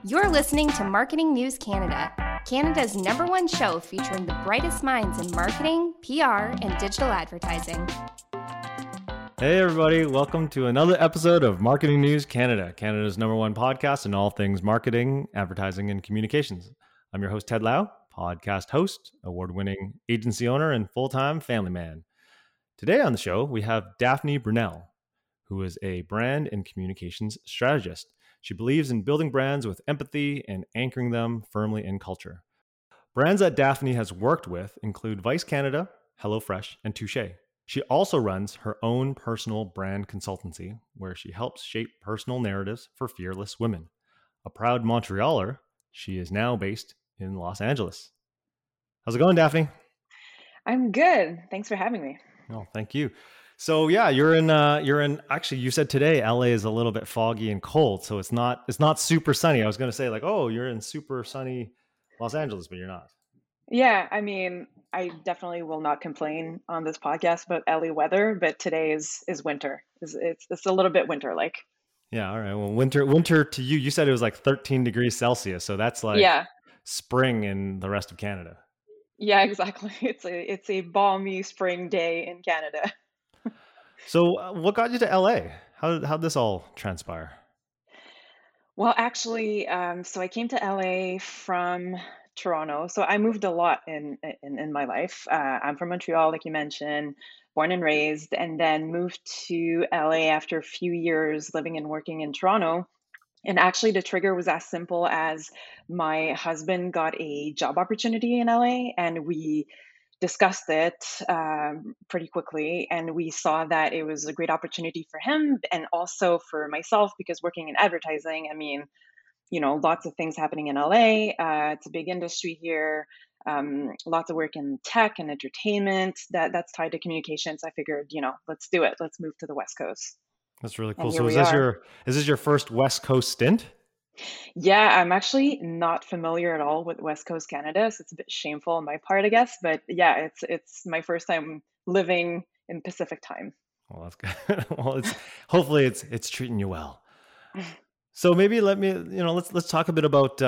You're listening to Marketing News Canada, Canada's #1 show featuring the brightest minds in marketing, PR, and digital advertising. Hey everybody, welcome to another episode of Marketing News Canada, Canada's #1 podcast in all things marketing, advertising, and communications. I'm your host, Ted Lau, podcast host, award-winning agency owner, and full-time family man. Today on the show, we have Daphne Brunel, who is a brand and communications strategist. She believes in building brands with empathy and anchoring them firmly in culture. Brands that Daphne has worked with include Vice Canada, HelloFresh, and Touché. She also runs her own personal brand consultancy, where she helps shape personal narratives for fearless women. A proud Montrealer, she is now based in Los Angeles. How's it going, Daphne? I'm good. Thanks for having me. Oh, thank you. So yeah, you're in. Actually, you said today LA is a little bit foggy and cold, so it's not super sunny. I was going to say like, oh, you're in super sunny Los Angeles, but you're not. Yeah, I mean, I definitely will not complain on this podcast about LA weather, but today is winter. It's a little bit winter-like. Yeah, all right. Well, winter to you. You said it was like 13 degrees Celsius, so that's like spring in the rest of Canada. Yeah, exactly. It's a balmy spring day in Canada. So, what got you to LA? How'd this all transpire? Well, actually, so I came to LA from Toronto. So I moved a lot in my life. I'm from Montreal, like you mentioned, born and raised, and then moved to LA after a few years living and working in Toronto. And actually, the trigger was as simple as my husband got a job opportunity in LA, and we discussed it pretty quickly. And we saw that it was a great opportunity for him and also for myself, because working in advertising, I mean, lots of things happening in LA. It's a big industry here. Lots of work in tech and entertainment that's tied to communications. I figured, let's do it. Let's move to the West Coast. That's really And cool. here So we are. is this your first West Coast stint? Yeah, I'm actually not familiar at all with West Coast Canada, so it's a bit shameful on my part, I guess. But yeah, it's my first time living in Pacific time. Well, that's good. Well, hopefully it's treating you well. So maybe let's talk a bit about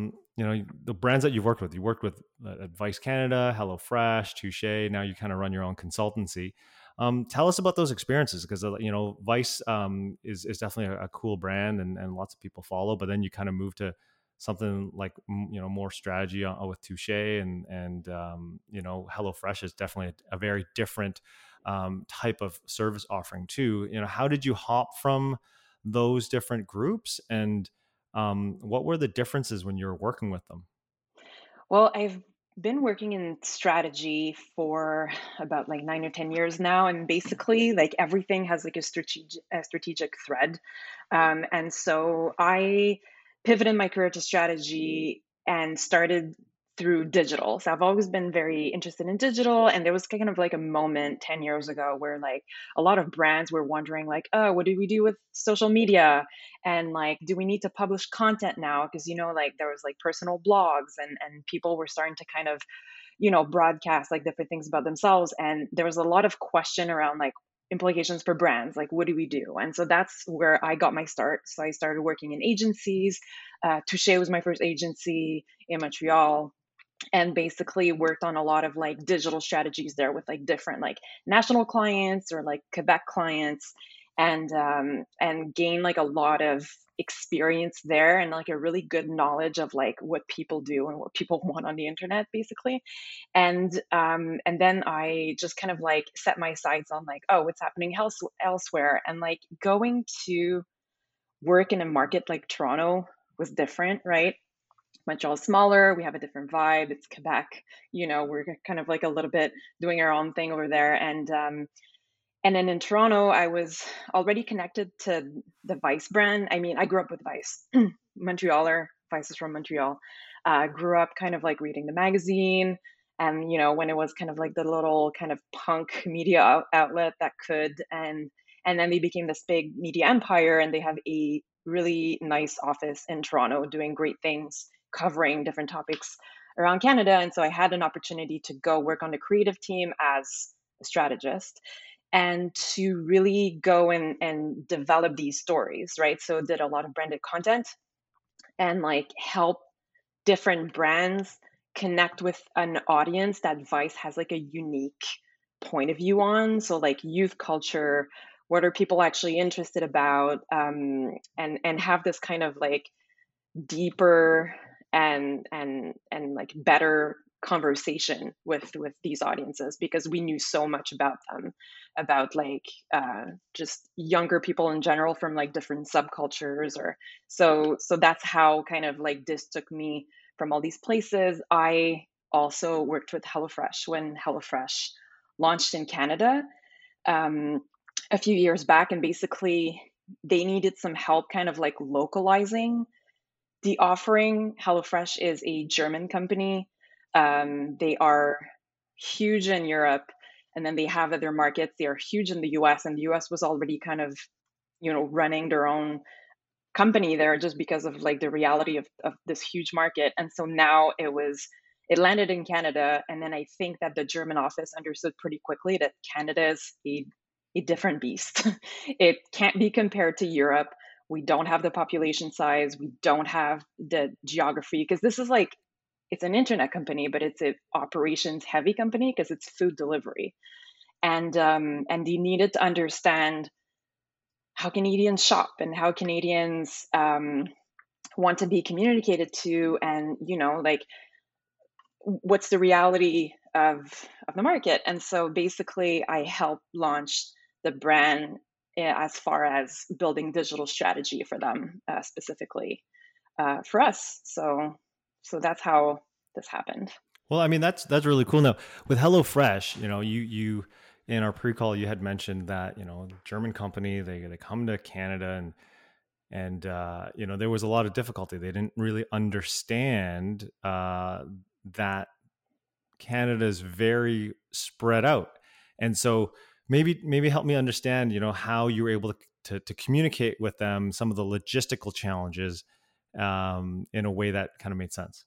the brands that you've worked with. You worked with Vice Canada, HelloFresh, Touché. Now you kind of run your own consultancy. Tell us about those experiences, because Vice is definitely a cool brand and lots of people follow. But then you kind of move to something like more strategy with Touché and HelloFresh is definitely a very different type of service offering too. How did you hop from those different groups, and what were the differences when you were working with them? Well, I've been working in strategy for about like 9 or 10 years now, and basically, like everything has like a strategic thread. And so I pivoted my career to strategy and started through digital. So I've always been very interested in digital, and there was kind of like a moment 10 years ago where like a lot of brands were wondering like, oh, what do we do with social media? And like, do we need to publish content now? Because like there was like personal blogs, and people were starting to kind of broadcast like different things about themselves, and there was a lot of question around like implications for brands, like what do we do? And so that's where I got my start. So I started working in agencies. Touché was my first agency in Montreal, and basically worked on a lot of like digital strategies there with like different like national clients or like Quebec clients, and gain like a lot of experience there, and like a really good knowledge of like what people do and what people want on the internet basically. And then I just kind of like set my sights on like, oh, what's happening elsewhere, and like going to work in a market like Toronto was different, right? Montreal's smaller. We have a different vibe. It's Quebec. We're kind of like a little bit doing our own thing over there. And then in Toronto, I was already connected to the Vice brand. I mean, I grew up with Vice, Montrealer. Vice is from Montreal. Grew up kind of like reading the magazine. And, when it was kind of like the little kind of punk media outlet that could, and then they became this big media empire, and they have a really nice office in Toronto doing great things, covering different topics around Canada. And so I had an opportunity to go work on the creative team as a strategist, and to really go and develop these stories, right? So did a lot of branded content, and like help different brands connect with an audience that Vice has like a unique point of view on. So like youth culture, what are people actually interested about, and have this kind of like deeper and like better conversation with these audiences, because we knew so much about them, about like just younger people in general from like different subcultures. Or so that's how kind of like this took me from all these places. I also worked with HelloFresh when HelloFresh launched in Canada, um, a few years back, and basically they needed some help kind of like localizing the offering. HelloFresh is a German company. They are huge in Europe, and then they have other markets. They are huge in the US, and the US was already kind of, running their own company there just because of like the reality of this huge market. And so now it landed in Canada, and then I think that the German office understood pretty quickly that Canada is a different beast. It can't be compared to Europe. We don't have the population size. We don't have the geography, because this is like, it's an internet company, but it's an operations heavy company because it's food delivery. And you needed to understand how Canadians shop and how Canadians want to be communicated to, and like what's the reality of the market. And so basically I helped launch the brand as far as building digital strategy for them, specifically for us. So that's how this happened. Well, I mean, that's really cool. Now with HelloFresh, you in our pre-call, you had mentioned that, German company, they come to Canada, and there was a lot of difficulty. They didn't really understand that Canada's very spread out. And so maybe help me understand, how you were able to communicate with them some of the logistical challenges in a way that kind of made sense.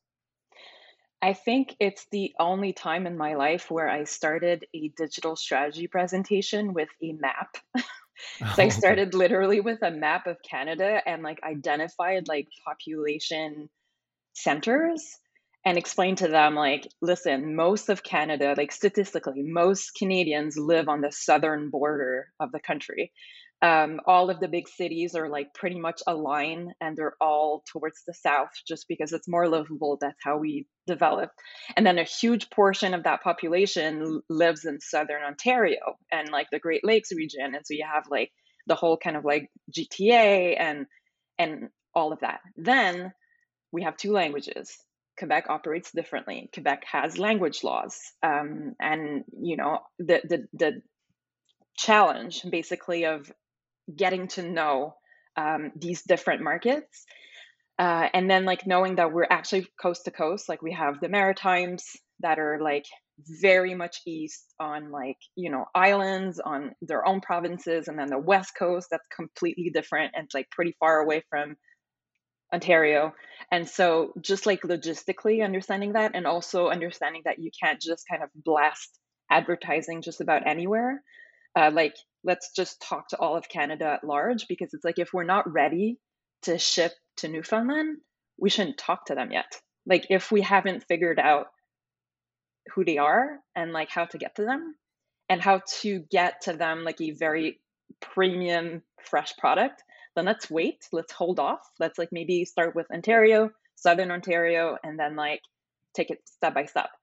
I think it's the only time in my life where I started a digital strategy presentation with a map. So I Okay. started literally with a map of Canada and like identified like population centers, and explained to them like, listen, most of Canada, like statistically, most Canadians live on the southern border of the country. All of the big cities are like pretty much aligned, and they're all towards the south just because it's more livable. That's how we developed. And then a huge portion of that population lives in southern Ontario and like the Great Lakes region. And so you have like the whole kind of like GTA and all of that. Then we have two languages. Quebec operates differently. Quebec has language laws, and the challenge basically of getting to know these different markets, and then like knowing that we're actually coast to coast. Like we have the Maritimes that are like very much east on like islands on their own provinces, and then the West Coast that's completely different and like pretty far away from Ontario. And so just like logistically understanding that, and also understanding that you can't just kind of blast advertising just about anywhere. Like let's just talk to all of Canada at large, because it's like if we're not ready to ship to Newfoundland, we shouldn't talk to them yet. Like if we haven't figured out who they are and like how to get to them, and how to get to them like a very premium fresh product, then let's wait, let's hold off, let's like maybe start with Ontario, southern Ontario, and then like take it step by step.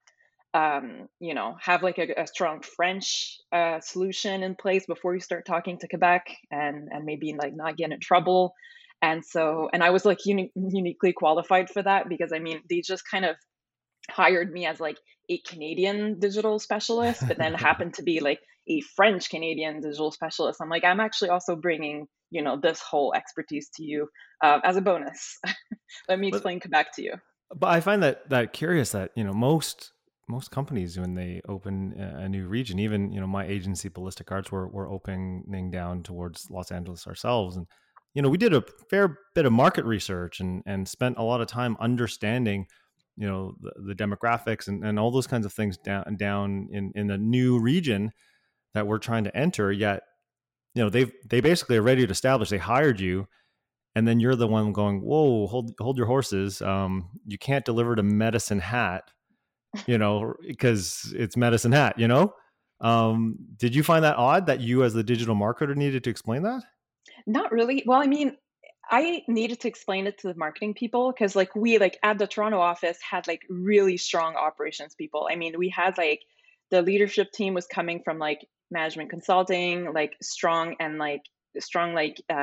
Have like a strong French solution in place before you start talking to Quebec, and maybe like not get in trouble. And I was like uniquely qualified for that, because I mean they just kind of hired me as like a Canadian digital specialist, but then happened to be like a French Canadian digital specialist. I'm like, I'm actually also bringing, this whole expertise to you as a bonus. Let me but explain Quebec to you. but I find that curious that most companies, when they open a new region, even my agency Ballistic Arts, we're opening down towards Los Angeles ourselves, and we did a fair bit of market research and spent a lot of time understanding the demographics and all those kinds of things down in the new region that we're trying to enter. Yet they basically are ready to establish. They hired you, and then you're the one going, whoa, hold your horses. You can't deliver to Medicine Hat, because it's Medicine Hat, did you find that odd that you as the digital marketer needed to explain that? Not really. Well, I mean, I needed to explain it to the marketing people because like we like at the Toronto office had like really strong operations people. I mean, we had like the leadership team was coming from like management consulting, like strong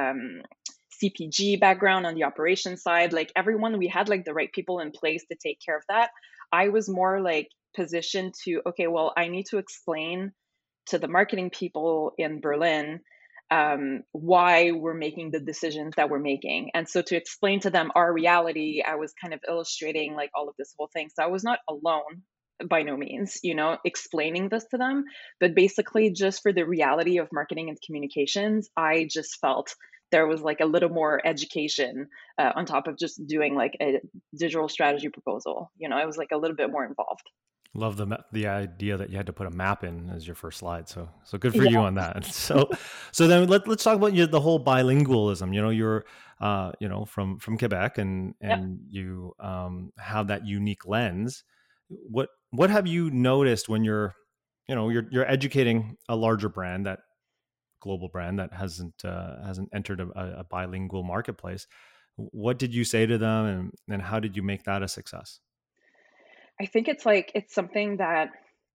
CPG background on the operations side. Like everyone, we had like the right people in place to take care of that. I was more like positioned to, okay, well, I need to explain to the marketing people in Berlin why we're making the decisions that we're making. And so to explain to them our reality, I was kind of illustrating like all of this whole thing. So I was not alone by no means, explaining this to them. But basically, just for the reality of marketing and communications, I just felt there was like a little more education on top of just doing like a digital strategy proposal. It was like a little bit more involved. Love the idea that you had to put a map in as your first slide. So good for Yeah. you on that. So then let's talk about the whole bilingualism. You're from Quebec and Yep. you have that unique lens. What have you noticed when you're educating a larger brand, that global brand that hasn't entered a bilingual marketplace? What did you say to them, and how did you make that a success? I think it's something that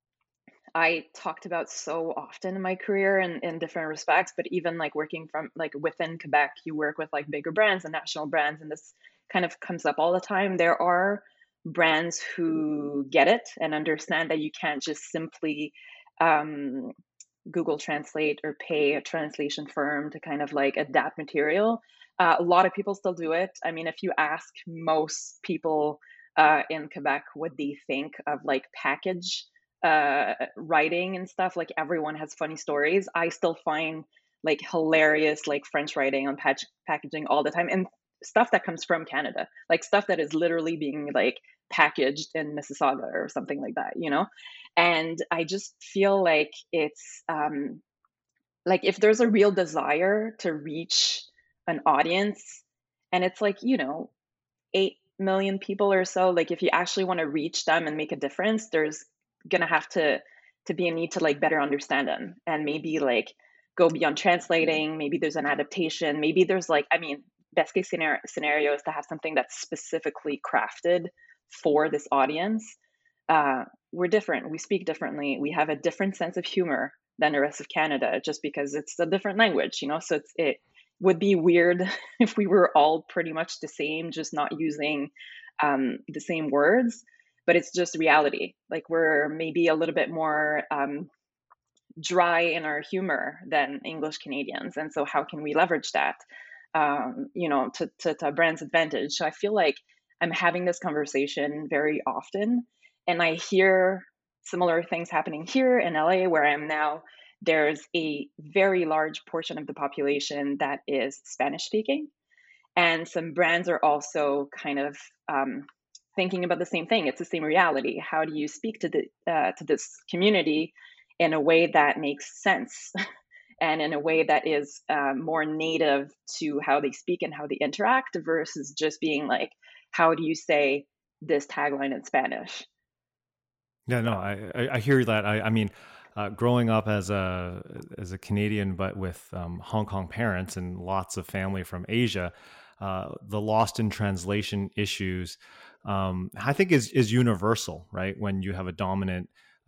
I talked about so often in my career in different respects, but even like working from like within Quebec, you work with like bigger brands and national brands, and this kind of comes up all the time. There are brands who get it and understand that you can't just simply um, Google Translate or pay a translation firm to kind of like adapt material. A lot of people still do it. I mean, if you ask most people in Quebec what they think of like package writing and stuff, like everyone has funny stories. I still find like hilarious like French writing on packaging all the time, and stuff that comes from Canada, like stuff that is literally being like packaged in Mississauga or something like that. And I just feel like it's like if there's a real desire to reach an audience, and it's like 8 million people or so, like if you actually want to reach them and make a difference, there's gonna have to be a need to like better understand them, and maybe like go beyond translating. Maybe there's an adaptation, maybe there's like, I mean, best case scenario is to have something that's specifically crafted for this audience. We're different, we speak differently, we have a different sense of humor than the rest of Canada, just because it's a different language. So it would be weird if we were all pretty much the same, just not using the same words. But it's just reality. Like we're maybe a little bit more dry in our humor than English Canadians, and so how can we leverage that, to a brand's advantage? So I feel like I'm having this conversation very often, and I hear similar things happening here in LA, where I am now. There's a very large portion of the population that is Spanish speaking, and some brands are also kind of thinking about the same thing. It's the same reality. How do you speak to this community in a way that makes sense and in a way that is more native to how they speak and how they interact, versus just being like, how do you say this tagline in Spanish? Yeah, no, I hear that. I mean, growing up as a Canadian, but with Hong Kong parents and lots of family from Asia, the lost in translation issues, I think is universal, right? When you have a dominant,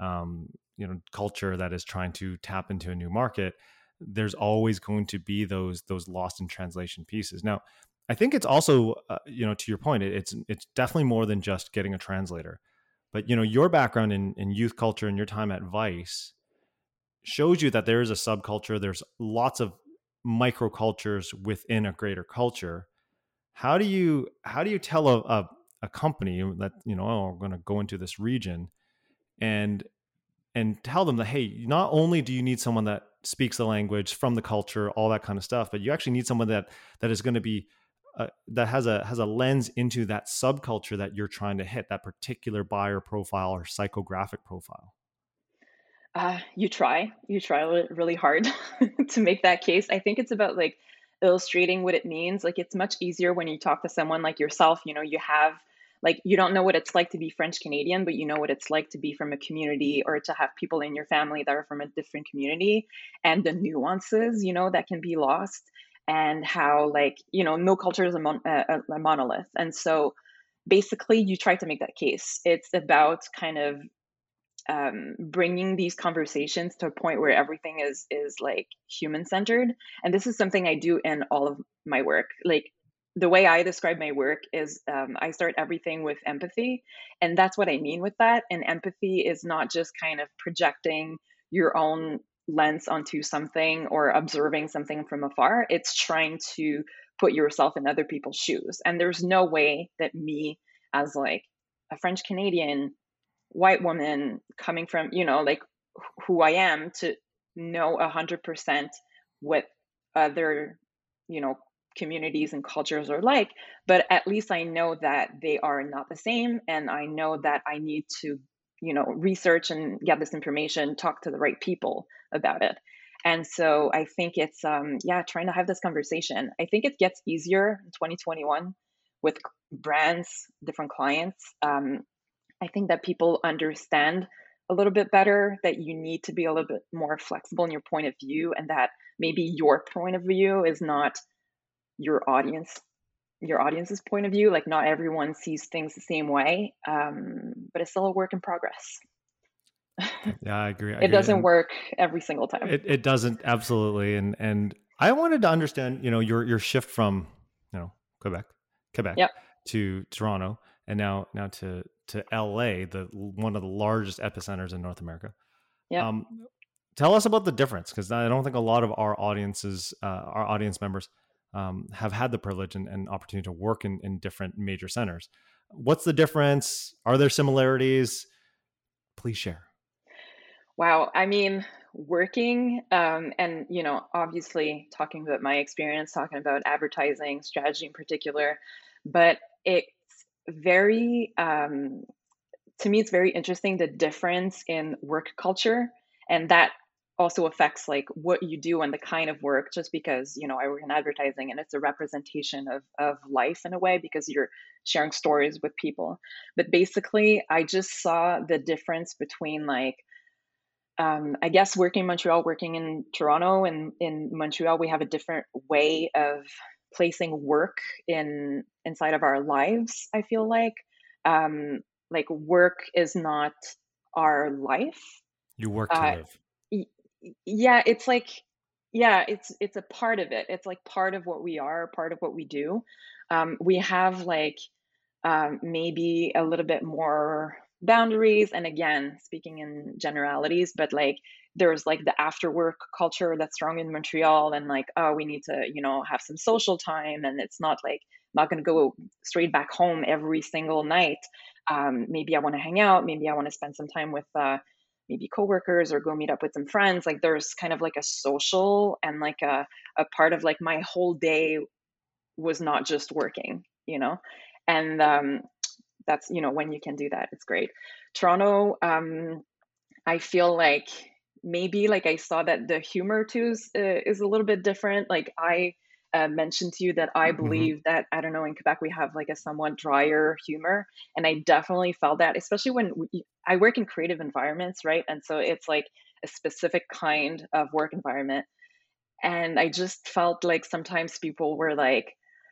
culture that is trying to tap into a new market, there's always going to be those lost in translation pieces. Now, I think it's also, to your point, it's definitely more than just getting a translator. But your background in youth culture and your time at Vice shows you that there is a subculture. There's lots of microcultures within a greater culture. How do you tell a company that we're going to go into this region and tell them that, hey, not only do you need someone that speaks the language, from the culture, all that kind of stuff, but you actually need someone that is going to be that has a lens into that subculture that you're trying to hit, that particular buyer profile or psychographic profile. You try really hard to make that case. I think it's about like illustrating what it means. Like it's much easier when you talk to someone like yourself, you have like you don't know what it's like to be French Canadian, but you know what it's like to be from a community or to have people in your family that are from a different community, and the nuances, that can be lost, and how like, no culture is a monolith. And so basically you try to make that case. It's about kind of bringing these conversations to a point where everything is like human centered. And this is something I do in all of my work. Like the way I describe my work is I start everything with empathy, and that's what I mean with that. And empathy is not just kind of projecting your own lens onto something or observing something from afar. It's trying to put yourself in other people's shoes. And there's no way that me, as like a French Canadian white woman coming from, like who I am, to know 100% what other, communities and cultures are like, but at least I know that they are not the same, and I know that I need to, research and get this information, talk to the right people about it. And so I think it's trying to have this conversation. I think it gets easier in 2021 with brands, different clients. I think that people understand a little bit better that you need to be a little bit more flexible in your point of view, and that maybe your point of view is not your audience's point of view. Like not everyone sees things the same way, but it's still a work in progress. Yeah, I agree. It doesn't work every single time. It doesn't, absolutely. And I wanted to understand, your shift from, Quebec Yep. to Toronto, and now to LA, one of the largest epicenters in North America. Yeah. Tell us about the difference, because I don't think a lot of our audience members have had the privilege and opportunity to work in different major centers. What's the difference? Are there similarities? Please share. Wow. I mean, working and, obviously talking about my experience, talking about advertising strategy in particular, but it's very, to me, it's very interesting, the difference in work culture. And that also affects like what you do and the kind of work, just because, I work in advertising and it's a representation of life in a way, because you're sharing stories with people. But basically, I just saw the difference between like, I guess working in Montreal, working in Toronto, and in Montreal, we have a different way of placing work inside of our lives. I feel like work is not our life. You work to live. Yeah, it's like, it's a part of it. It's like part of what we are, part of what we do. We have like maybe a little bit more boundaries, and again, speaking in generalities, but like there's like the after work culture that's strong in Montreal, and like, oh, we need to have some social time, and it's not like I'm not going to go straight back home every single night. Maybe I want to hang out, maybe I want to spend some time with maybe coworkers, or go meet up with some friends. Like there's kind of like a social, and like a part of like my whole day was not just working, and that's when you can do that, it's great. Toronto, I feel like maybe like I saw that the humor too is a little bit different. Like I mentioned to you that I believe that, I don't know, in Quebec we have like a somewhat drier humor, and I definitely felt that, especially when I work in creative environments, right? And so it's like a specific kind of work environment, and I just felt like sometimes people were like,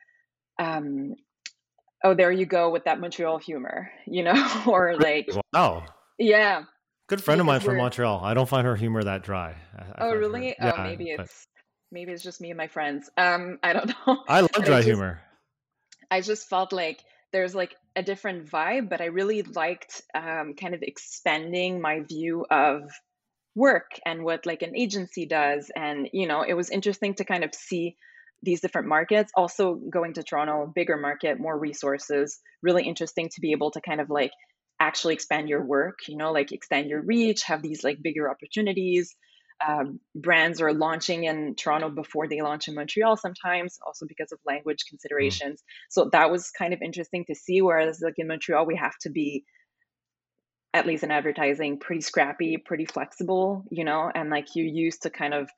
oh, there you go with that Montreal humor, or like, wow, yeah. Good friend of mine from Montreal. I don't find her humor that dry. Oh, really? Yeah, maybe it's just me and my friends. I don't know. I love dry humor. I just felt like there's like a different vibe, but I really liked kind of expanding my view of work and what like an agency does. And, it was interesting to kind of see these different markets. Also going to Toronto, bigger market, more resources, really interesting to be able to kind of like actually expand your work, like extend your reach, have these like bigger opportunities. Brands are launching in Toronto before they launch in Montreal sometimes, also because of language considerations. So that was kind of interesting to see. Whereas like in Montreal, we have to be, at least in advertising, pretty scrappy, pretty flexible, and like you used to kind of,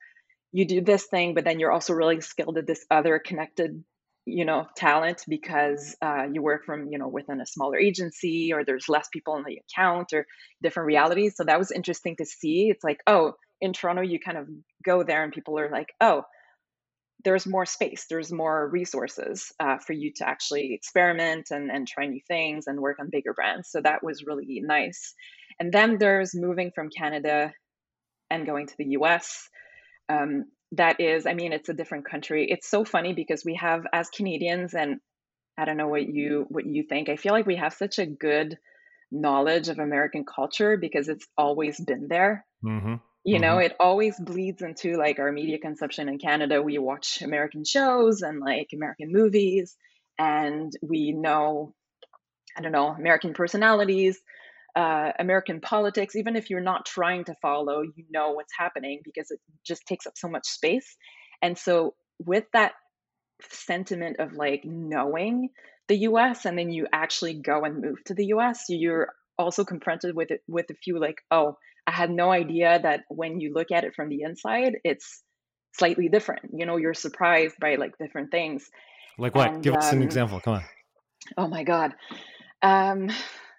you do this thing, but then you're also really skilled at this other connected, talent because you work from, within a smaller agency, or there's less people in the account, or different realities. So that was interesting to see. It's like, oh, in Toronto, you kind of go there and people are like, oh, there's more space, there's more resources for you to actually experiment and try new things and work on bigger brands. So that was really nice. And then there's moving from Canada and going to the US. That is, I mean, it's a different country. It's so funny because we have, as Canadians, and I don't know what you think. I feel like we have such a good knowledge of American culture because it's always been there. Mm-hmm. Mm-hmm. It always bleeds into like our media consumption in Canada. We watch American shows and like American movies, and we know, I don't know, American personalities, American politics. Even if you're not trying to follow, you know what's happening because it just takes up so much space. And so, with that sentiment of like knowing the US, and then you actually go and move to the US, you're also confronted with a few like, oh, I had no idea that when you look at it from the inside, it's slightly different. You're surprised by like different things. Like what? And Give us an example. Come on. oh my God. Um,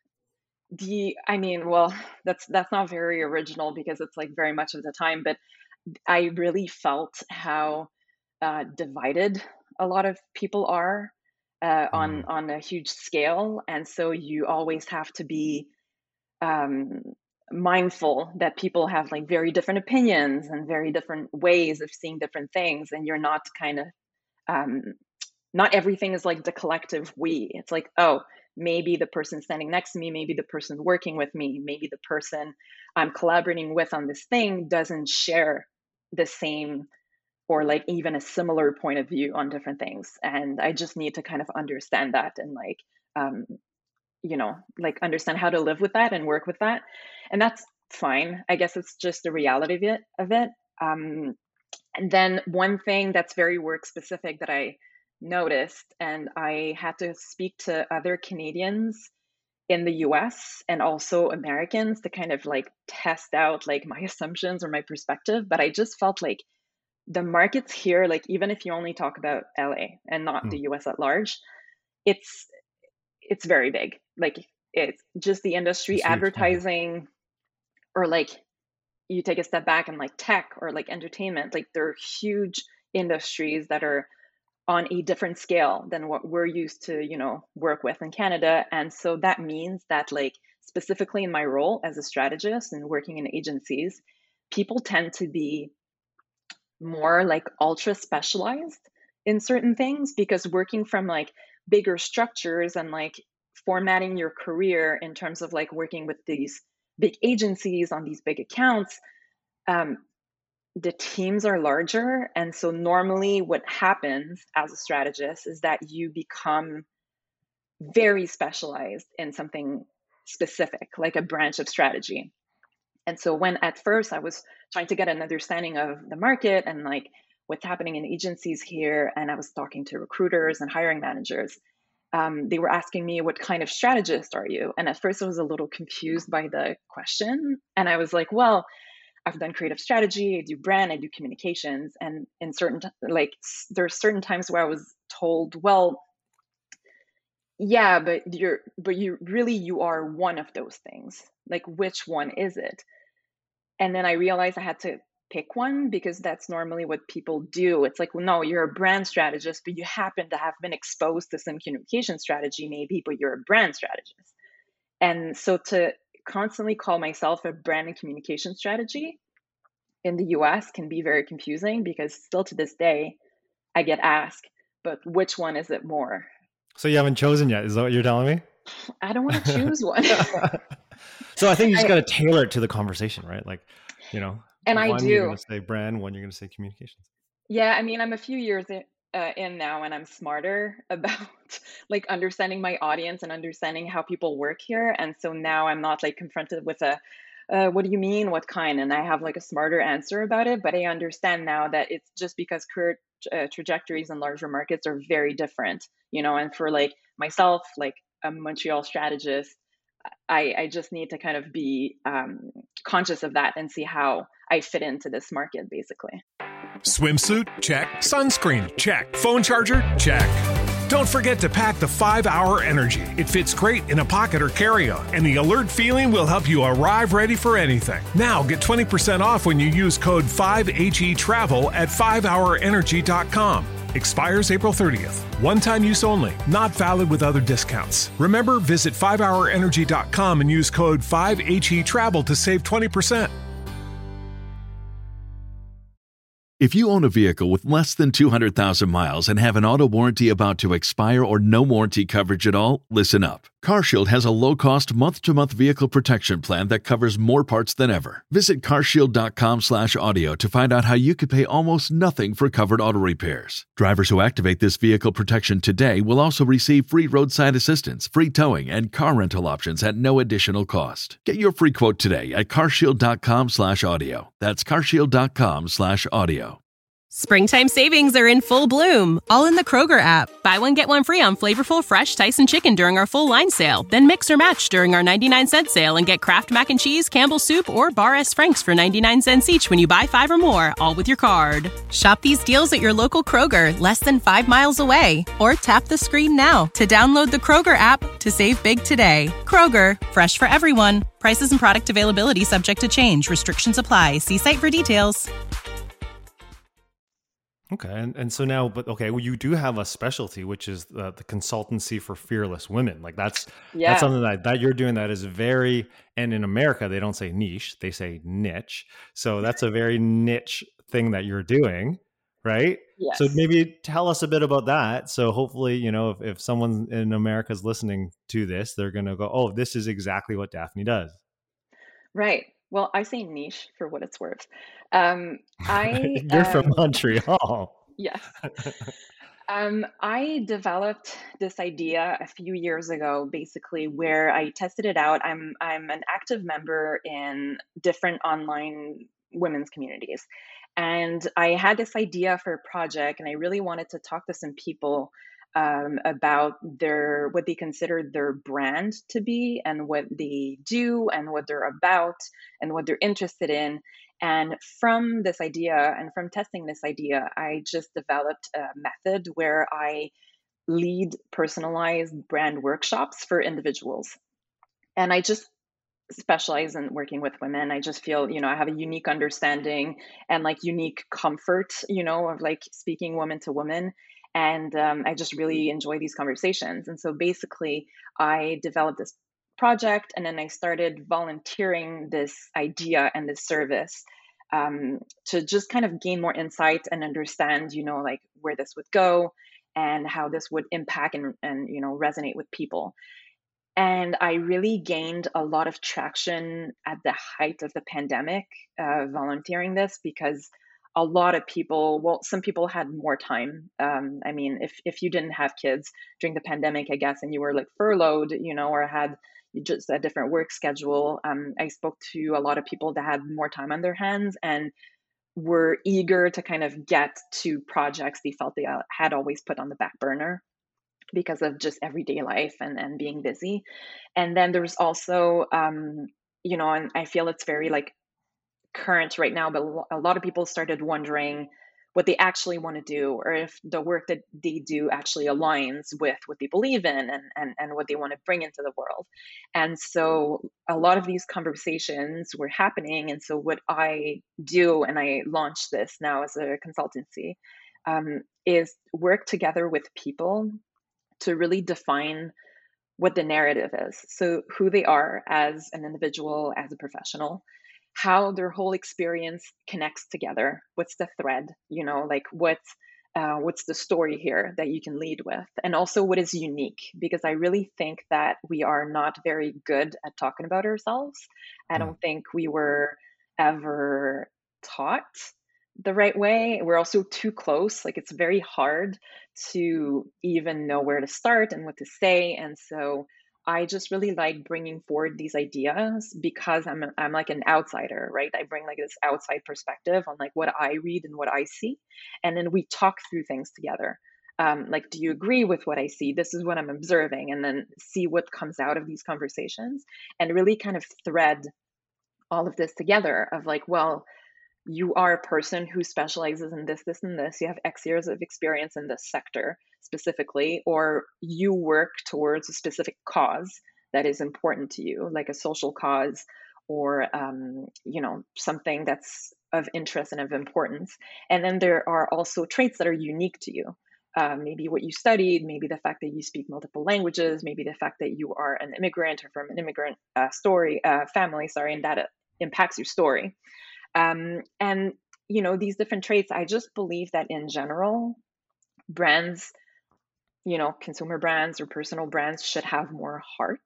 I mean, well, that's not very original because it's like very much of the time, but I really felt how divided a lot of people are on a huge scale, and so you always have to be um, mindful that people have like very different opinions and very different ways of seeing different things, and you're not kind of um, not everything is like the collective we. It's like, oh, maybe the person standing next to me, maybe the person working with me, maybe the person I'm collaborating with on this thing doesn't share the same or like even a similar point of view on different things. And I just need to kind of understand that and like, um, like understand how to live with that and work with that. And that's fine. I guess it's just the reality of it. And then one thing that's very work specific that I noticed, and I had to speak to other Canadians in the US and also Americans to kind of like test out like my assumptions or my perspective. But I just felt like the markets here, like even if you only talk about LA and not the US at large, it's it's very big. Like it's just the industry, It's huge. advertising, or like you take a step back and like tech or like entertainment, like they're huge industries that are on a different scale than what we're used to, work with in Canada. And so that means that like specifically in my role as a strategist and working in agencies, people tend to be more like ultra specialized in certain things because working from like bigger structures and like formatting your career in terms of like working with these big agencies on these big accounts, um, the teams are larger. And so normally what happens as a strategist is that you become very specialized in something specific, like a branch of strategy. And so when at first I was trying to get an understanding of the market and like what's happening in agencies here, and I was talking to recruiters and hiring managers, they were asking me, what kind of strategist are you? And at first I was a little confused by the question. And I was like, well, I've done creative strategy, I do brand, I do communications. And in certain, there's certain times where I was told, well, yeah, but you are one of those things. Like, which one is it? And then I realized I had to pick one because that's normally what people do. It's like, well, no, you're a brand strategist, but you happen to have been exposed to some communication strategy, maybe, but you're a brand strategist. And so to constantly call myself a brand and communication strategy in the US can be very confusing because still to this day, I get asked, but which one is it more? So you haven't chosen yet? Is that what you're telling me? I don't want to choose one. So I think you just got to tailor it to the conversation, right? Like, and I one do. You're going to say brand, one you're going to say communications. Yeah, I mean, I'm a few years in now, and I'm smarter about like understanding my audience and understanding how people work here. And so now I'm not like confronted with a what do you mean? What kind? And I have like a smarter answer about it. But I understand now that it's just because current trajectories in larger markets are very different, and for like myself, like a Montreal strategist, I just need to kind of be conscious of that and see how I fit into this market, basically. Swimsuit? Check. Sunscreen? Check. Phone charger? Check. Don't forget to pack the 5-Hour Energy. It fits great in a pocket or carry-on, and the alert feeling will help you arrive ready for anything. Now get 20% off when you use code 5HETRAVEL at 5hourenergy.com. Expires April 30th. One-time use only. Not valid with other discounts. Remember, visit 5hourenergy.com and use code 5HETRAVEL to save 20%. If you own a vehicle with less than 200,000 miles and have an auto warranty about to expire or no warranty coverage at all, listen up. CarShield has a low-cost month-to-month vehicle protection plan that covers more parts than ever. Visit carshield.com/audio to find out how you could pay almost nothing for covered auto repairs. Drivers who activate this vehicle protection today will also receive free roadside assistance, free towing, and car rental options at no additional cost. Get your free quote today at carshield.com/audio. That's carshield.com/audio. Springtime savings are in full bloom, all in the Kroger app. Buy one, get one free on flavorful, fresh Tyson chicken during our full line sale. Then mix or match during our 99-cent sale and get Kraft Mac and Cheese, Campbell's Soup, or Bar S. Frank's for 99 cents each when you buy 5 or more, all with your card. Shop these deals at your local Kroger, less than 5 miles away. Or tap the screen now to download the Kroger app to save big today. Kroger, fresh for everyone. Prices and product availability subject to change. Restrictions apply. See site for details. Okay. And so now, well, you do have a specialty, which is the consultancy for fearless women. Like that's something that you're doing that is very, and in America, they don't say niche, they say niche. So that's a very niche thing that you're doing, right? Yes. So maybe tell us a bit about that. So hopefully, if someone in America is listening to this, they're going to go, oh, this is exactly what Daphne does. Right. Well, I say niche for what it's worth. You're from Montreal. Yes. I developed this idea a few years ago, basically, where I tested it out. I'm an active member in different online women's communities. And I had this idea for a project, and I really wanted to talk to some people about what they consider their brand to be and what they do and what they're about and what they're interested in. And from this idea and from testing this idea, I just developed a method where I lead personalized brand workshops for individuals. And I just specialize in working with women. I just feel, I have a unique understanding and like unique comfort, of like speaking woman to woman. And I just really enjoy these conversations. And so basically, I developed this project and then I started volunteering this idea and this service to just kind of gain more insight and understand, like where this would go and how this would impact and resonate with people. And I really gained a lot of traction at the height of the pandemic volunteering this because a lot of people, some people had more time. I mean, if you didn't have kids during the pandemic, I guess, and you were like furloughed, or had just a different work schedule, I spoke to a lot of people that had more time on their hands and were eager to kind of get to projects they felt they had always put on the back burner because of just everyday life and being busy. And then there's also, and I feel it's very like current right now, but a lot of people started wondering what they actually want to do or if the work that they do actually aligns with what they believe in and what they want to bring into the world. And so a lot of these conversations were happening. And so what I do, and I launched this now as a consultancy, is work together with people to really define what the narrative is. So who they are as an individual, as a professional, how their whole experience connects together. What's the thread, like what's the story here that you can lead with? And also what is unique, because I really think that we are not very good at talking about ourselves. I don't think we were ever taught the right way. We're also too close. Like it's very hard to even know where to start and what to say. And so I just really like bringing forward these ideas because I'm like an outsider, right? I bring like this outside perspective on like what I read and what I see. And then we talk through things together. Like, do you agree with what I see? This is what I'm observing, and then see what comes out of these conversations and really kind of thread all of this together of like, well, you are a person who specializes in this, this, and this. You have X years of experience in this sector specifically, or you work towards a specific cause that is important to you, like a social cause or something that's of interest and of importance. And then there are also traits that are unique to you. Maybe what you studied, maybe the fact that you speak multiple languages, maybe the fact that you are an immigrant or from an immigrant family, and that impacts your story. And these different traits, I just believe that in general, brands, consumer brands or personal brands should have more heart.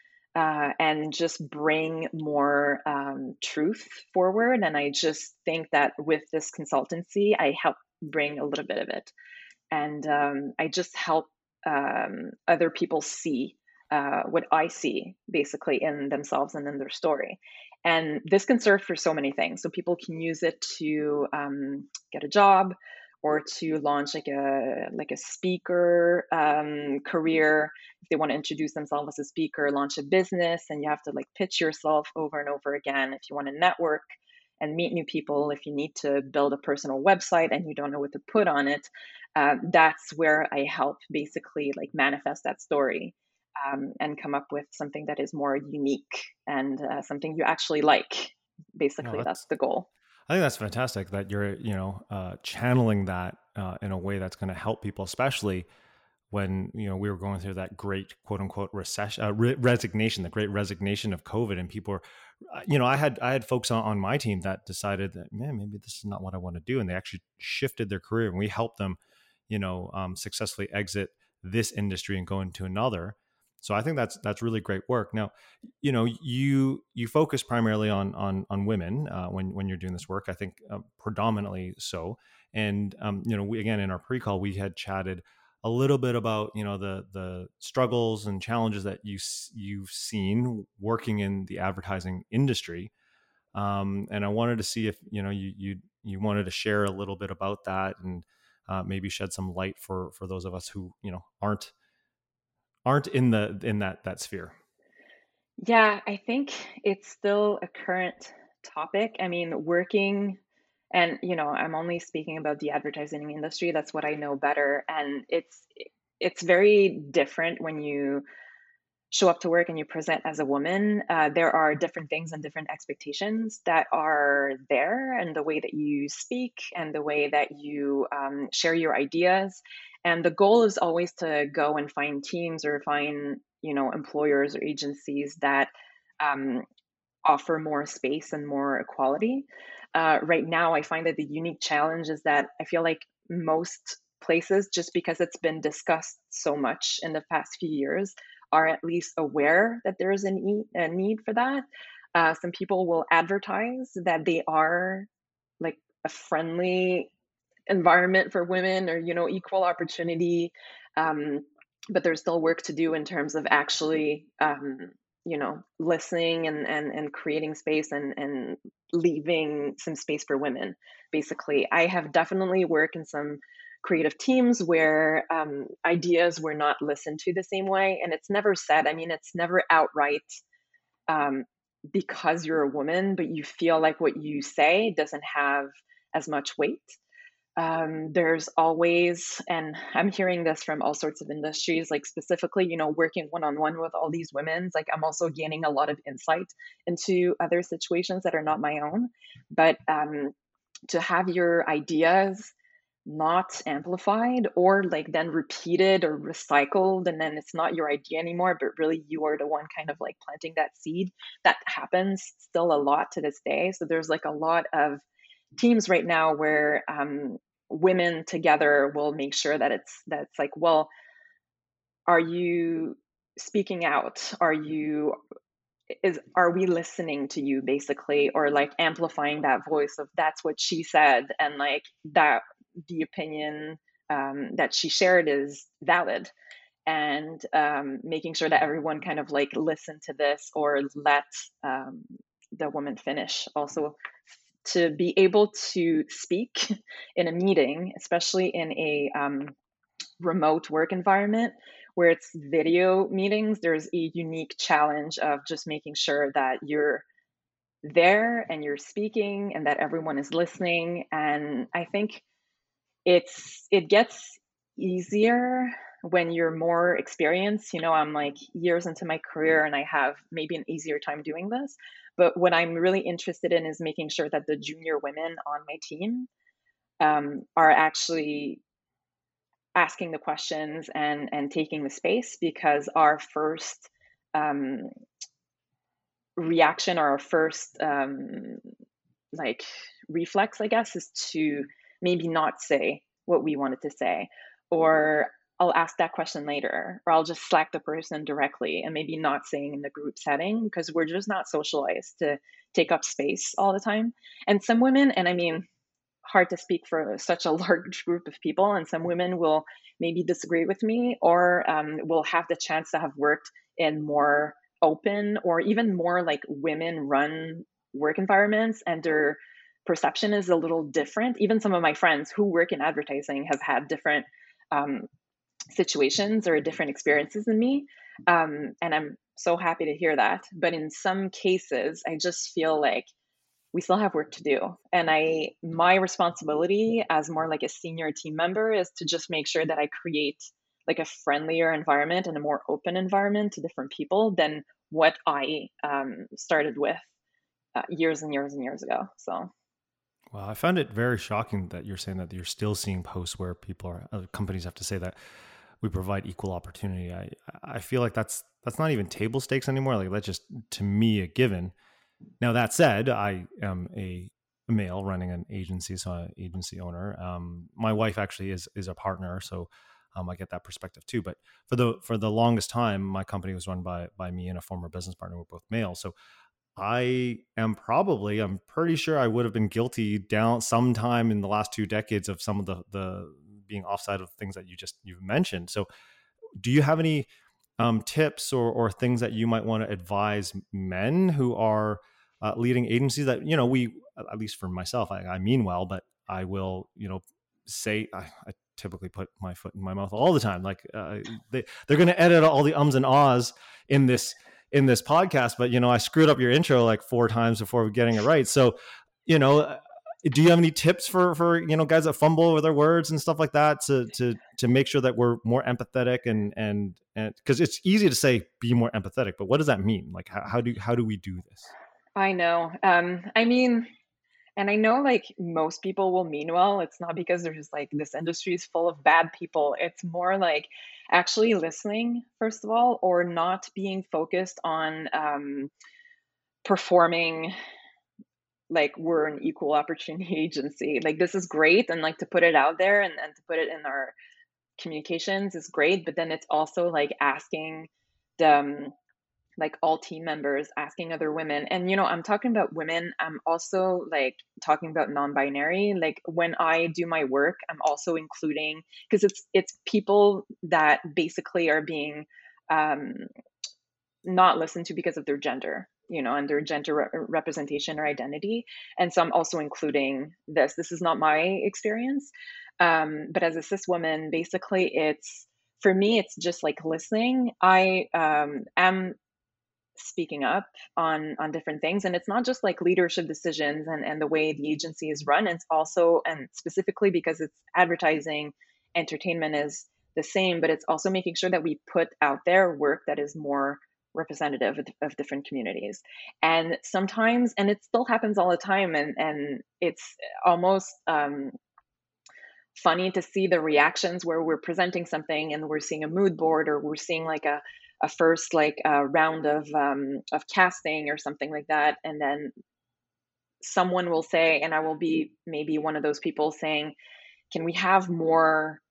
And just bring more truth forward. And I just think that with this consultancy, I help bring a little bit of it. And I just help other people see what I see basically in themselves and in their story. And this can serve for so many things. So people can use it to get a job, or to launch like a speaker career. If they want to introduce themselves as a speaker, launch a business, and you have to like pitch yourself over and over again. If you want to network and meet new people, if you need to build a personal website and you don't know what to put on it, that's where I help basically like manifest that story and come up with something that is more unique and something you actually like. Basically, that's the goal. I think that's fantastic that you're, channeling that in a way that's going to help people, especially when, we were going through that great quote unquote resignation, the great resignation of COVID, and people were, I had folks on my team that decided that, man, maybe this is not what I want to do. And they actually shifted their career, and we helped them, successfully exit this industry and go into another. So I think that's really great work. Now, you focus primarily on women when you're doing this work. I think predominantly so. And we, again, in our pre-call, we had chatted a little bit about the struggles and challenges that you've seen working in the advertising industry. And I wanted to see if you wanted to share a little bit about that, and maybe shed some light for those of us who aren't in that sphere. Yeah, I think it's still a current topic. I mean, working, and I'm only speaking about the advertising industry. That's what I know better, and it's very different when you show up to work and you present as a woman. There are different things and different expectations that are there, and the way that you speak and the way that you share your ideas. And the goal is always to go and find teams or find, employers or agencies that offer more space and more equality. Right now, I find that the unique challenge is that I feel like most places, just because it's been discussed so much in the past few years, are at least aware that there is a need for that. Some people will advertise that they are like a friendly environment for women, or equal opportunity, but there's still work to do in terms of actually listening and creating space and leaving some space for women. Basically, I have definitely worked in some creative teams where ideas were not listened to the same way, and it's never said. I mean, it's never outright because you're a woman, but you feel like what you say doesn't have as much weight. There's always, and I'm hearing this from all sorts of industries, like specifically, working one-on-one with all these women, like I'm also gaining a lot of insight into other situations that are not my own. But to have your ideas not amplified or like then repeated or recycled, and then it's not your idea anymore, but really you are the one kind of like planting that seed, that happens still a lot to this day. So there's like a lot of teams right now where women together will make sure that's like, well, are you speaking out? Are we listening to you, basically, or like amplifying that voice of that's what she said, and like that the opinion that she shared is valid, and making sure that everyone kind of like listen to this or let the woman finish. Also, to be able to speak in a meeting, especially in a remote work environment where it's video meetings, there's a unique challenge of just making sure that you're there and you're speaking and that everyone is listening. And I think it gets easier when you're more experienced. I'm like years into my career and I have maybe an easier time doing this. But what I'm really interested in is making sure that the junior women on my team are actually asking the questions and taking the space, because our first reaction, or our first like reflex, I guess, is to maybe not say what we wanted to say, or I'll ask that question later, or I'll just slack the person directly and maybe not saying in the group setting, because we're just not socialized to take up space all the time. And some women, and I mean, hard to speak for such a large group of people, and some women will maybe disagree with me, or will have the chance to have worked in more open or even more like women run work environments, and their perception is a little different. Even some of my friends who work in advertising have had different situations or different experiences than me, and I'm so happy to hear that. But in some cases, I just feel like we still have work to do. And my responsibility as more like a senior team member is to just make sure that I create like a friendlier environment and a more open environment to different people than what I started with years and years and years ago. So. Well, I found it very shocking that you're saying that you're still seeing posts where companies have to say that we provide equal opportunity. I feel like that's not even table stakes anymore. Like, that's just, to me, a given. Now, that said, I am a male running an agency, so I'm an agency owner. My wife actually is a partner, so I get that perspective too. But for the longest time, my company was run by me and a former business partner. We're both male, so I'm pretty sure I would have been guilty down sometime in the last 2 decades of some of the being offside of things that you've mentioned. So, do you have any tips or things that you might want to advise men who are leading agencies that, we, at least for myself, I mean well, but I will, say, I typically put my foot in my mouth all the time. Like they're going to edit all the ums and ahs in this podcast, but I screwed up your intro like 4 times before getting it right. So, do you have any tips for guys that fumble over their words and stuff like that to make sure that we're more empathetic and because it's easy to say be more empathetic, but what does that mean? Like how do we do this? I know. I mean, and I know like most people will mean well. It's not because there's like this industry is full of bad people. It's more like actually listening, first of all, or not being focused on performing like we're an equal opportunity agency. Like, this is great, and like to put it out there and to put it in our communications is great, but then it's also like asking the like all team members, asking other women. And I'm talking about women, I'm also like talking about non-binary. Like, when I do my work, I'm also including, because it's people that basically are being not listened to because of their gender, and their gender representation or identity. And so I'm also including this. This is not my experience. But as a cis woman, basically for me, it's just like listening. I am speaking up on different things. And it's not just like leadership decisions and the way the agency is run. It's also, and specifically because it's advertising, entertainment is the same, but it's also making sure that we put out there work that is more representative of different communities. And sometimes, and it still happens all the time, and it's almost funny to see the reactions where we're presenting something and we're seeing a mood board, or we're seeing like a first like round of casting or something like that, and then someone will say, and I will be maybe one of those people saying, can we have more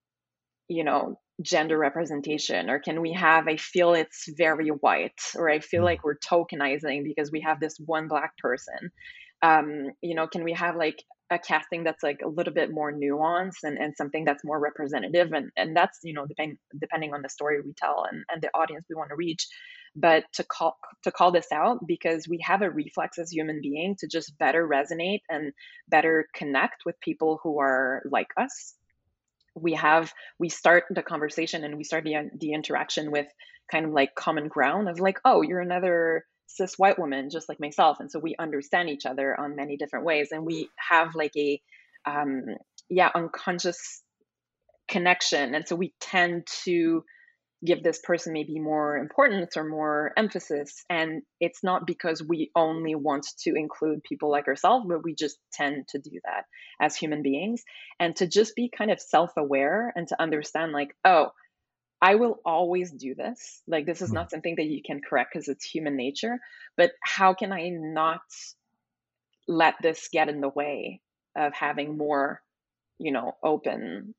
gender representation, or can we have, I feel it's very white, or I feel like we're tokenizing because we have this one Black person. Can we have like a casting that's like a little bit more nuanced and something that's more representative, and that's depending on the story we tell and the audience we want to reach. But to call this out, because we have a reflex as human beings to just better resonate and better connect with people who are like us. We start the conversation and we start the interaction with kind of like common ground of like, oh, you're another cis white woman just like myself, and so we understand each other on many different ways, and we have like a unconscious connection, and so we tend to give this person maybe more importance or more emphasis. And it's not because we only want to include people like ourselves, but we just tend to do that as human beings. And to just be kind of self-aware and to understand like, oh, I will always do this. Like, this is not something that you can correct because it's human nature, but how can I not let this get in the way of having more, open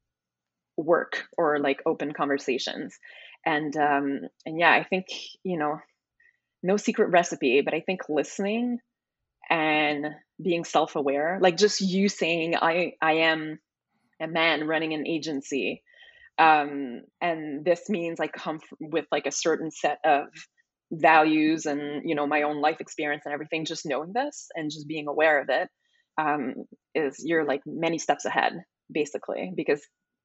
work or like open conversations? And yeah, I think, no secret recipe, but I think listening and being self-aware, like just you saying I am a man running an agency, and this means I come with like a certain set of values and my own life experience and everything. Just knowing this and just being aware of it, is you're like many steps ahead, basically, because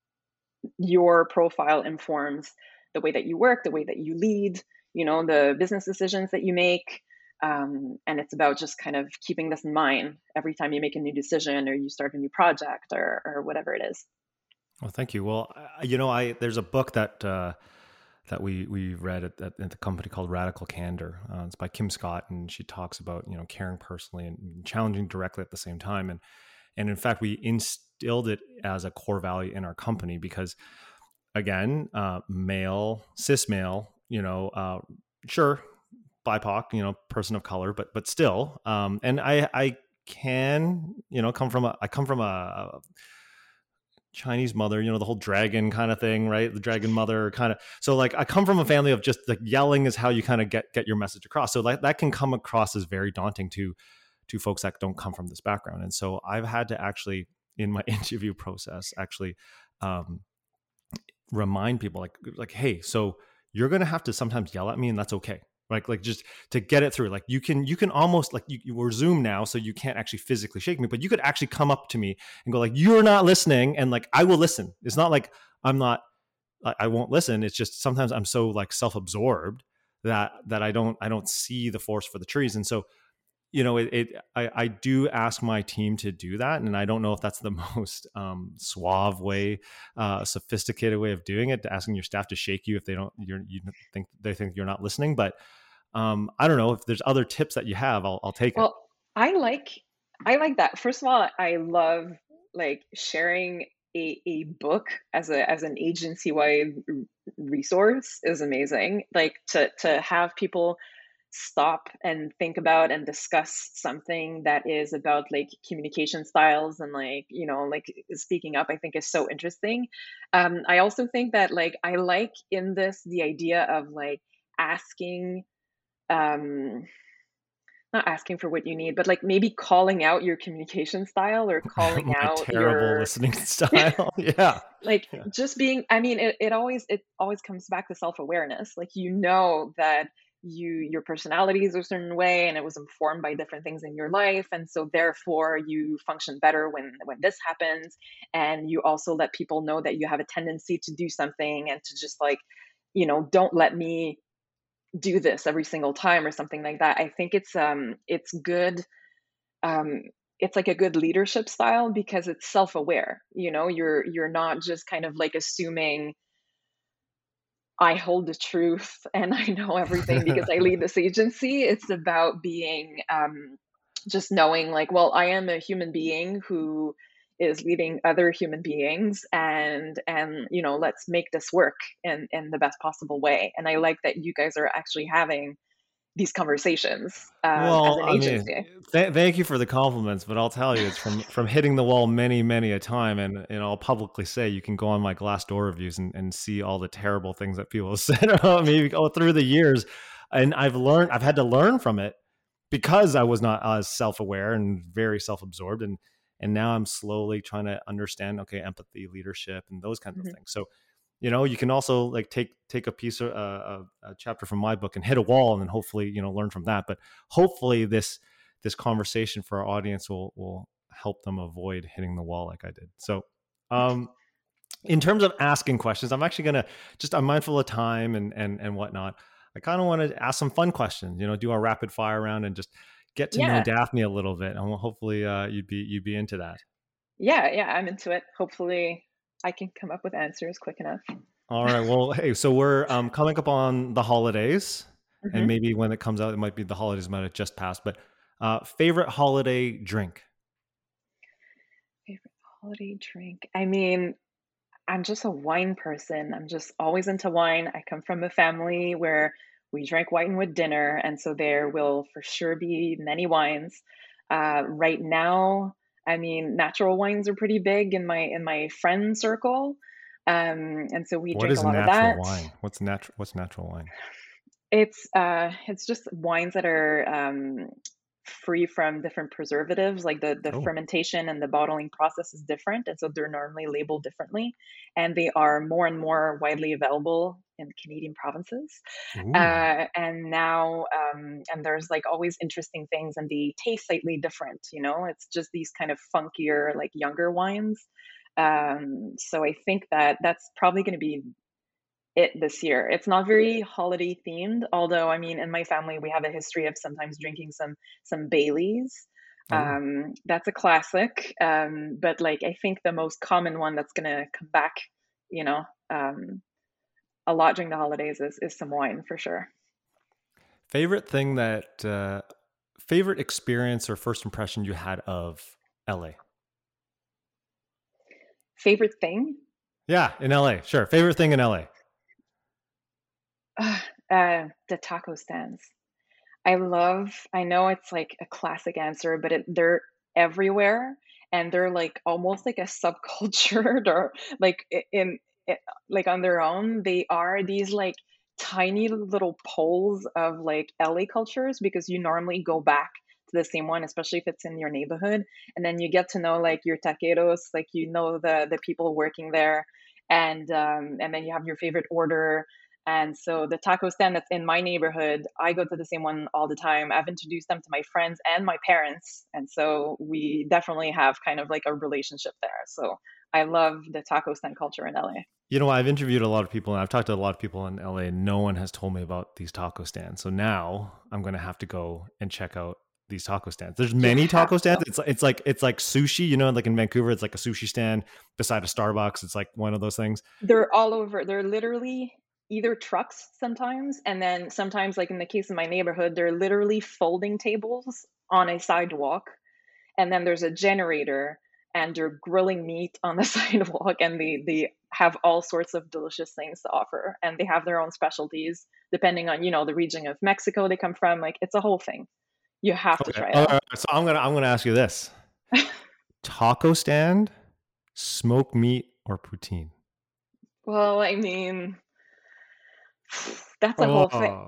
your profile informs the way that you work, the way that you lead, the business decisions that you make. And it's about just kind of keeping this in mind every time you make a new decision or you start a new project or whatever it is. Well, thank you. Well, there's a book that we read at the company called Radical Candor. It's by Kim Scott, and she talks about caring personally and challenging directly at the same time. And in fact, we instilled it as a core value in our company because, again, cis male, sure, BIPOC, person of color, but still, and I can, come from a Chinese mother, the whole dragon kind of thing, right? The dragon mother kind of. So like, I come from a family of just like yelling is how you kind of get your message across. So that can come across as very daunting to folks that don't come from this background. And so I've had to actually, in my interview process, actually remind people like, hey, so you're going to have to sometimes yell at me, and that's okay. Like just to get it through. Like you can almost like we're Zoom now, so you can't actually physically shake me, but you could actually come up to me and go like, you're not listening. And like, I will listen. It's not like I won't listen. It's just sometimes I'm so like self-absorbed that I don't see the forest for the trees. And so, I do ask my team to do that. And I don't know if that's the most suave way, sophisticated way of doing it, to asking your staff to shake you if they think you're not listening. But I don't know if there's other tips that you have. I'll take it. Well, I like that. First of all, I love like sharing a book as an agency-wide resource is amazing. Like to have people stop and think about and discuss something that is about like communication styles and like like speaking up, I think is so interesting. I also think that like I like in this the idea of like asking, not asking for what you need, but like maybe calling out your communication style or calling out terrible listening style. Yeah. Like just being, I mean, it always comes back to self-awareness. Like, that your personality is a certain way and it was informed by different things in your life. And so therefore you function better when this happens. And you also let people know that you have a tendency to do something and to just like, don't let me do this every single time or something like that. I think it's good. It's like a good leadership style because it's self-aware. You're not just kind of like assuming I hold the truth and I know everything because I lead this agency. It's about being just knowing like, well, I am a human being who is leading other human beings and let's make this work in the best possible way. And I like that you guys are actually having these conversations as an agency. Thank you for the compliments, but I'll tell you, it's from hitting the wall many, many a time. And I'll publicly say, you can go on my Glassdoor reviews and see all the terrible things that people have said about me through the years. And I've had to learn from it because I was not as self-aware and very self-absorbed. And now I'm slowly trying to understand, empathy, leadership, and those kinds of things. So, you can also like take a piece of a chapter from my book and hit a wall and then hopefully, learn from that. But hopefully this conversation for our audience will help them avoid hitting the wall like I did. So, in terms of asking questions, I'm actually I'm mindful of time and whatnot. I kind of want to ask some fun questions, do our rapid fire round and just get to know Daphne a little bit. And hopefully you'd be into that. Yeah, I'm into it. Hopefully I can come up with answers quick enough. All right. Well, hey, so we're coming up on the holidays, and maybe when it comes out, it might be the holidays might have just passed, but favorite holiday drink? Favorite holiday drink? I mean, I'm just a wine person. I'm just always into wine. I come from a family where we drank wine with dinner, and so there will for sure be many wines. Right now, I mean, natural wines are pretty big in my friend circle, and so we drink a lot of that. Wine? What's natural wine? It's just wines that are free from different preservatives. Like the fermentation and the bottling process is different, and so they're normally labeled differently, and they are more and more widely available in Canadian provinces. And now and there's like always interesting things, and they taste slightly different. It's just these kind of funkier, like younger wines. So I think that's probably going to be it this year. It's not very holiday themed, although I mean, in my family we have a history of sometimes drinking some Baileys. That's a classic. But like I think the most common one that's gonna come back, a lot during the holidays is some wine for sure. Favorite experience or first impression you had of LA? Favorite thing? Yeah, in LA. Sure. Favorite thing in LA? The taco stands. I know it's like a classic answer, but they're everywhere, and they're like almost like a subculture, or like like on their own. They are these like tiny little poles of like LA cultures, because you normally go back to the same one, especially if it's in your neighborhood, and then you get to know like your taqueros, like the people working there, and then you have your favorite order. And so the taco stand that's in my neighborhood, I go to the same one all the time. I've introduced them to my friends and my parents. And so we definitely have kind of like a relationship there. So I love the taco stand culture in LA. I've interviewed a lot of people, and I've talked to a lot of people in LA, and no one has told me about these taco stands. So now I'm going to have to go and check out these taco stands. There's many taco stands. It's like sushi, like in Vancouver, it's like a sushi stand beside a Starbucks. It's like one of those things. They're all over. They're literally either trucks sometimes, and then sometimes, like in the case of my neighborhood, they're literally folding tables on a sidewalk, and then there's a generator, and they're grilling meat on the sidewalk, and they have all sorts of delicious things to offer, and they have their own specialties depending on the region of Mexico they come from. Like, it's a whole thing. You have to try it out. So I'm gonna ask you this: taco stand, smoked meat, or poutine? Well, I mean, that's a whole thing.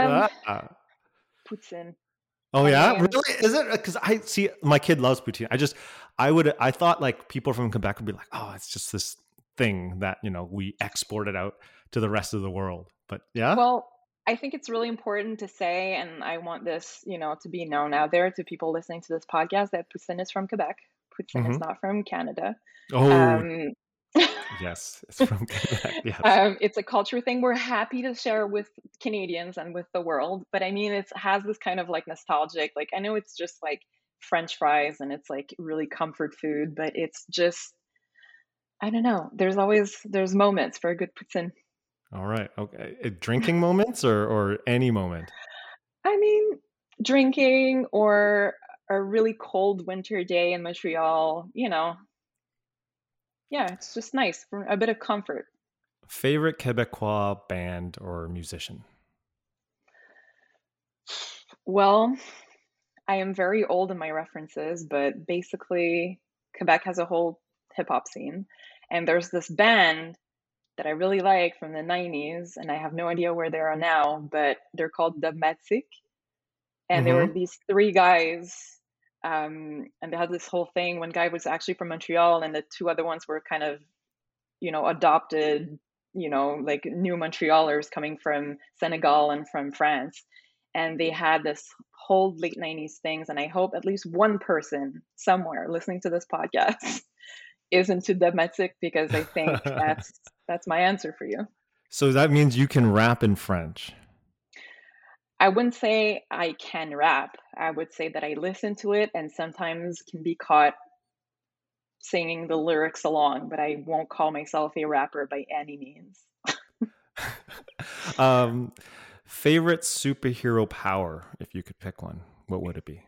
Poutine. Oh yeah, really? Is it? Because I see my kid loves poutine. I thought like people from Quebec would be like, oh, it's just this thing that we exported out to the rest of the world. But yeah. Well, I think it's really important to say, and I want this, to be known out there to people listening to this podcast, that poutine is from Quebec. Poutine is not from Canada. Oh. Yes, it's from Quebec. Yes. It's a culture thing. We're happy to share with Canadians and with the world, but I mean, it has this kind of like nostalgic, like I know it's just like French fries and it's like really comfort food, but it's just, I don't know. There's moments for a good poutine. All right. Okay. Drinking moments or any moment? I mean, drinking or a really cold winter day in Montreal, Yeah, it's just nice for a bit of comfort. Favorite Quebecois band or musician? Well, I am very old in my references, but basically Quebec has a whole hip hop scene. And there's this band that I really like from the 90s, and I have no idea where they are now, but they're called Dubmatique. And they were these three guys. And they had this whole thing. One guy was actually from Montreal, and the two other ones were kind of, adopted, like new Montrealers coming from Senegal and from France. And they had this whole late 90s things. And I hope at least one person somewhere listening to this podcast is into Dubmatique, because I think that's my answer for you. So that means you can rap in French. I wouldn't say I can rap. I would say that I listen to it and sometimes can be caught singing the lyrics along, but I won't call myself a rapper by any means. Favorite superhero power, if you could pick one, what would it be?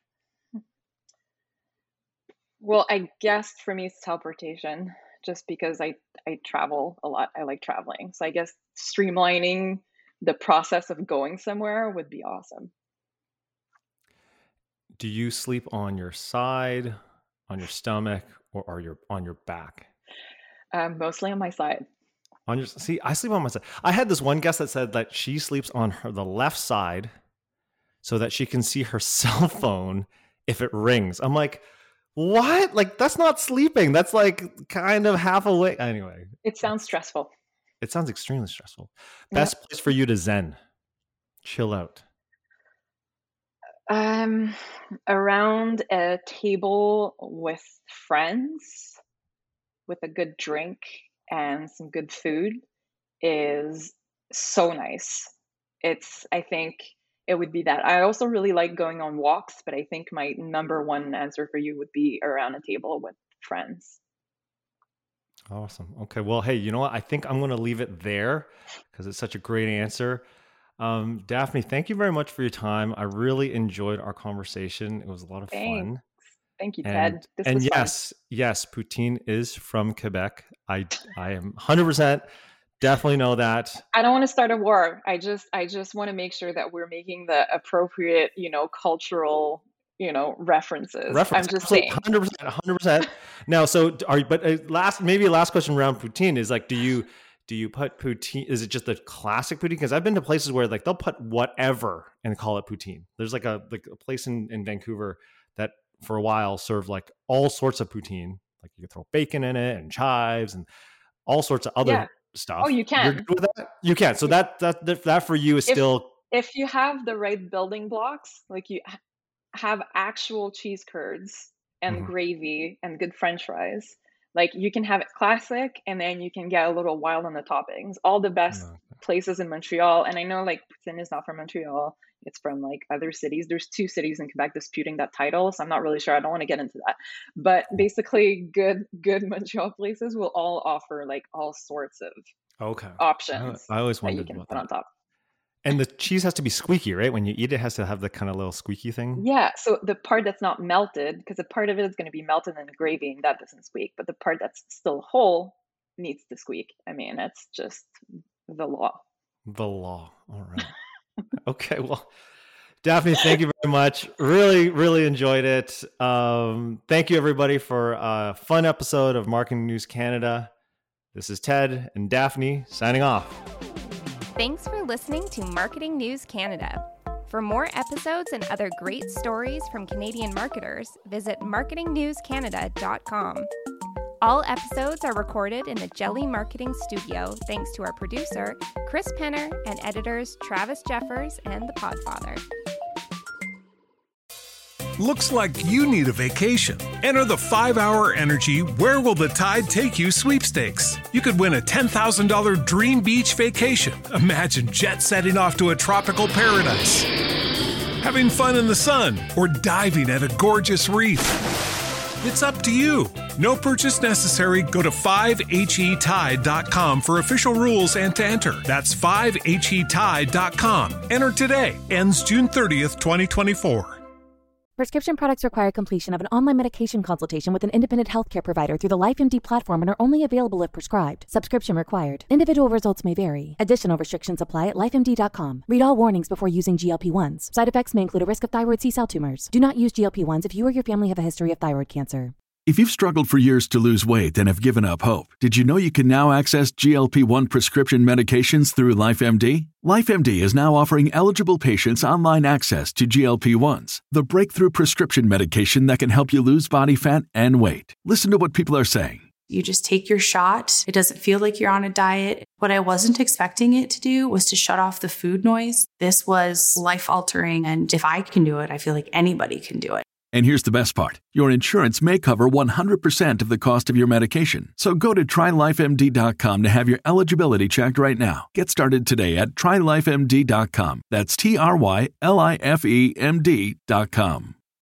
Well, I guess for me it's teleportation, just because I travel a lot. I like traveling. So I guess streamlining the process of going somewhere would be awesome. Do you sleep on your side, on your stomach, or are you on your back? Mostly on my side. See, I sleep on my side. I had this one guest that said that she sleeps on the left side so that she can see her cell phone if it rings. I'm like, what? Like, that's not sleeping. That's like kind of half awake. Anyway. It sounds stressful. It sounds extremely stressful. Best place for you to zen, chill out. Around a table with friends, with a good drink and some good food is so nice. I think it would be that. I also really like going on walks, but I think my number one answer for you would be around a table with friends. Awesome. Okay. Well, hey, you know what? I think I'm going to leave it there because it's such a great answer. Daphne, thank you very much for your time. I really enjoyed our conversation. It was a lot of fun. Thank you, Ted. And yes, poutine is from Quebec. I am 100% definitely know that. I don't want to start a war. I just want to make sure that we're making the appropriate, cultural, references. I'm just saying. 100%. Now, maybe a last question around poutine is like, do you put poutine? Is it just the classic poutine? Because I've been to places where like they'll put whatever and call it poutine. There's like a place in Vancouver that for a while served like all sorts of poutine. Like you could throw bacon in it and chives and all sorts of other stuff. Oh, you can. You're good with that? You can. So that for you is still. If you have the right building blocks, like you have actual cheese curds and gravy and good French fries, like you can have it classic and then you can get a little wild on the toppings. All the best places in Montreal. And I know like poutine is not from Montreal. It's from like other cities. There's 2 cities in Quebec disputing that title. So I'm not really sure. I don't want to get into that. But basically good Montreal places will all offer like all sorts of options. I always wondered that you can about put that. on top. And the cheese has to be squeaky, right? When you eat it, it has to have the kind of little squeaky thing. Yeah. So the part that's not melted, because a part of it is going to be melted in the gravy and that doesn't squeak. But the part that's still whole needs to squeak. I mean, that's just the law. The law. All right. Okay. Well, Daphne, thank you very much. Really, really enjoyed it. Thank you, everybody, for a fun episode of Marketing News Canada. This is Ted and Daphne signing off. Thanks for listening to Marketing News Canada. For more episodes and other great stories from Canadian marketers, visit marketingnewscanada.com. All episodes are recorded in the Jelly Marketing Studio thanks to our producer, Chris Penner, and editors Travis Jeffers and The Podfather. Looks like you need a vacation. Enter the 5-Hour Energy Where Will the Tide Take You sweepstakes. You could win a $10,000 dream beach vacation. Imagine jet setting off to a tropical paradise, having fun in the sun, or diving at a gorgeous reef. It's up to you. No purchase necessary. Go to 5HETide.com for official rules and to enter. That's 5HETide.com. Enter today. Ends June 30th, 2024. Prescription products require completion of an online medication consultation with an independent healthcare provider through the LifeMD platform and are only available if prescribed. Subscription required. Individual results may vary. Additional restrictions apply at lifemd.com. Read all warnings before using GLP-1s. Side effects may include a risk of thyroid C-cell tumors. Do not use GLP-1s if you or your family have a history of thyroid cancer. If you've struggled for years to lose weight and have given up hope, did you know you can now access GLP-1 prescription medications through LifeMD? LifeMD is now offering eligible patients online access to GLP-1s, the breakthrough prescription medication that can help you lose body fat and weight. Listen to what people are saying. You just take your shot. It doesn't feel like you're on a diet. What I wasn't expecting it to do was to shut off the food noise. This was life-altering, and if I can do it, I feel like anybody can do it. And here's the best part. Your insurance may cover 100% of the cost of your medication. So go to TryLifeMD.com to have your eligibility checked right now. Get started today at TryLifeMD.com. That's TryLifeMD.com.